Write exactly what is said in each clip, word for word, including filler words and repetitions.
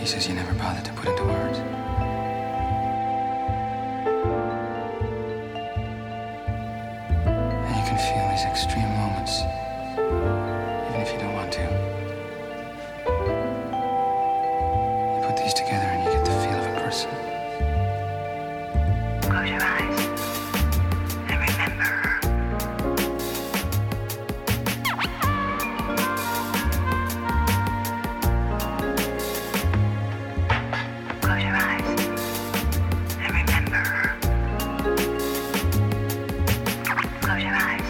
pieces you never bothered to put into words. And you can feel these extreme moments, even if you don't want to. You put these together and you get the feel of a person. Close your eyes and remember her. Close your eyes and remember her. Close your eyes.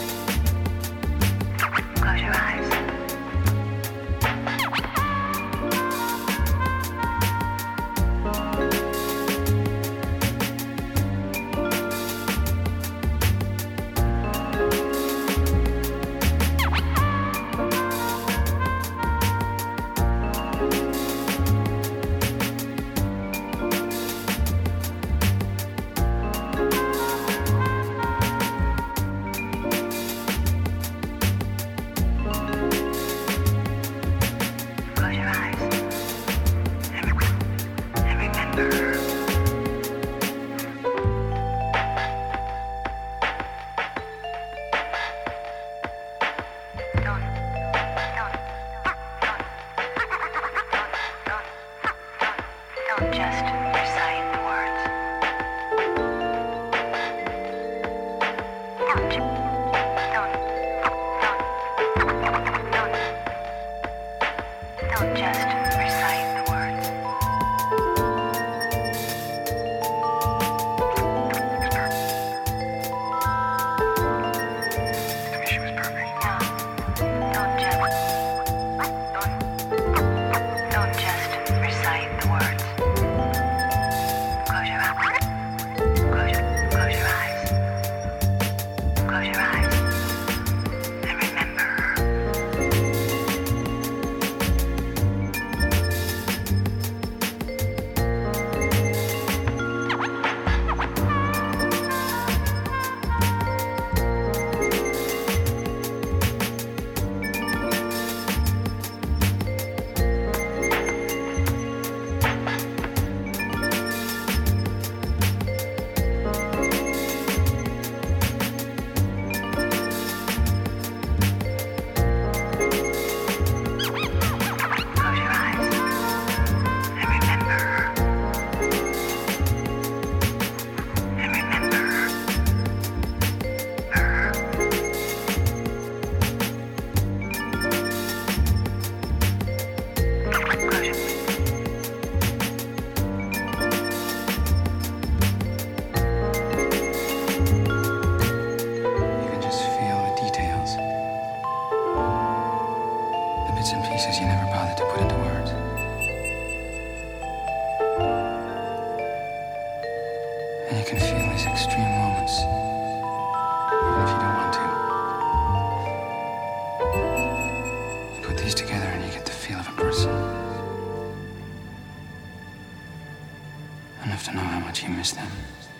Close your eyes. Close your eyes and, and remember her. Don't, don't, don't, don't, don't, don't just recite the words. Don't, ju- don't, don't, don't, don't just recite the words. To me, she was perfect. No, don't just, don't, don't just recite the words. Close your eyes. Close your, close your eyes. Close your eyes and remember her. Close your eyes and remember her. And remember her. Her. Close your You can just feel the details, the bits and pieces you never bothered to put into words. And you can feel these extreme moments, even if you don't want to. You put these together and you get the feel of a person. Enough to know how much you miss them.